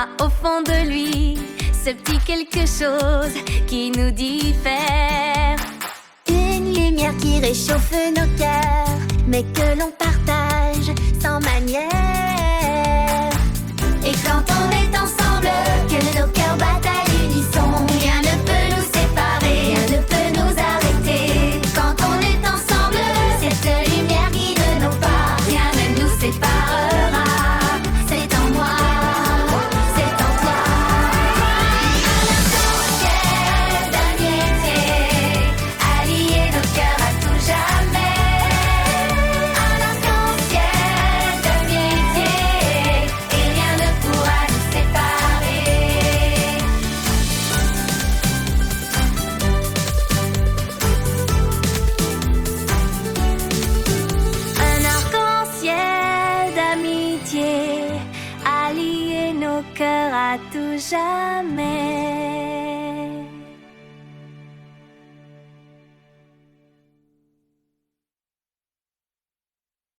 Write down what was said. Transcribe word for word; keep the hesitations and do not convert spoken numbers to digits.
a au fond de lui ce petit quelque chose qui nous diffère. Une lumière qui réchauffe nos cœurs, mais que l'on partage sans manière. Et quand on est ensemble, que nos cœurs battent à l'unisson, rien ne peut nous séparer, rien ne peut nous arrêter. quand on est ensemble, Cette lumière guide nos pas, rien ne nous séparera. c'est en moi, c'est en toi. Ciel d'amitié, allier nos cœurs à tout jamais. Un instant ciel d'amitié, et rien ne pourra nous séparer. Un arc-en-ciel d'amitié, allier nos cœurs à tout jamais.